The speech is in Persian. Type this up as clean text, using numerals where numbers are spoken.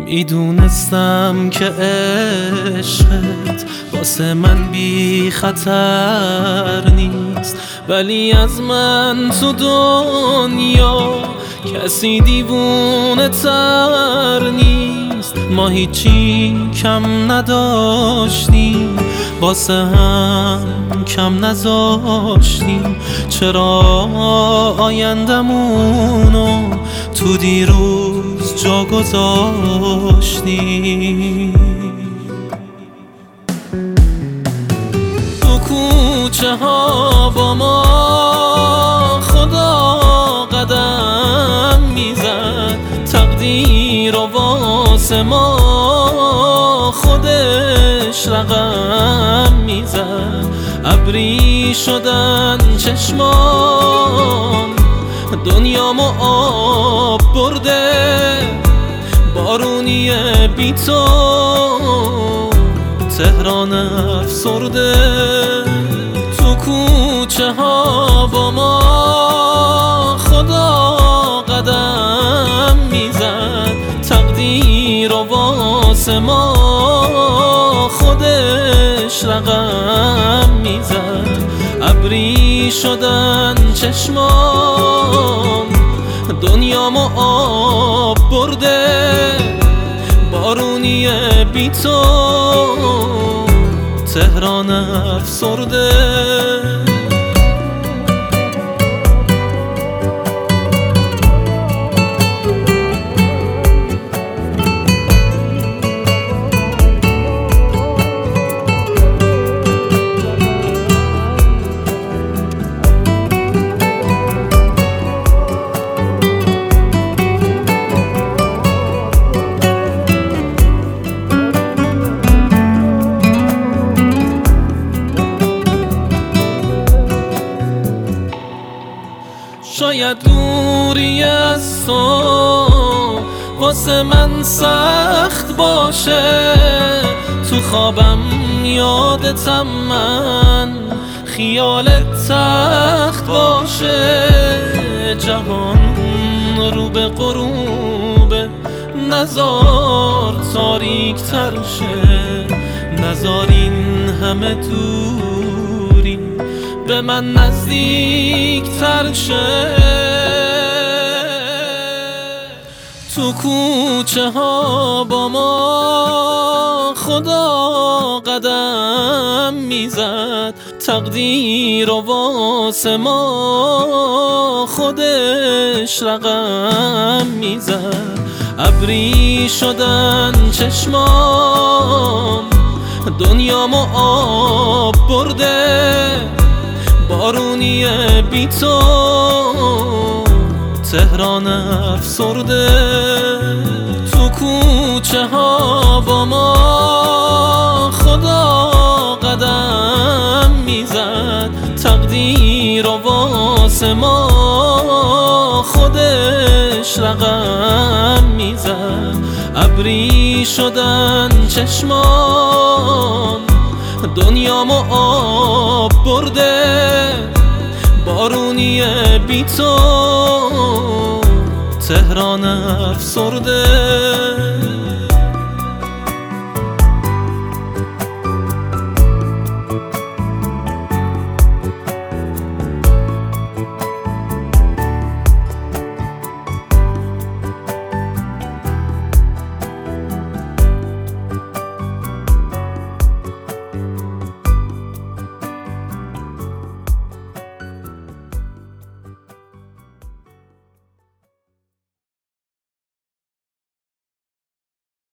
میدونستم که عشقت واسه من بی خطر نیست، ولی از من تو دنیا کسی دیوونه تر نیست. ما هیچی کم نداشتیم، واسه هم کم نذاشتیم. چرا آیندمونو تو دیروز جا گذاشتیم؟ تو کوچه ها با ما خدا قدم میزد، تقدیر و واسه ما خودش رقم میزد. ابری شدن چشمام، دنیامو آب برده، بارونیه بی تو تهران افسرده. تو کوچه ها با ما خدا قدم میزد، تقدیر و واسه ما خودش رقم میزد. ابری شدن چشمام، دنیامو آب برده، بارونیه بی تو تهران افسرده. شاید دوری از تو واسه من سخت باشه، تو خوابم یادتم من، خیالت تخت باشه. جهان رو به غروبه، نزار تاریک تر شه، نزار این همه دوری به من نزدیک تر شه. تو کوچه ها با ما خدا قدم میزد، تقدیر و واسه ما خودش رقم میزد. ابری شدن چشمام، دنیامو آب برده، بارونیه بی تو تهران افسرده. تو کوچه ها با ما خدا قدم میزد، تقدیر و واسه ما خودش رقم میزد. ابری شدن چشمام، دنیامو آب برده، بارونیه بی تو تهران افسرده.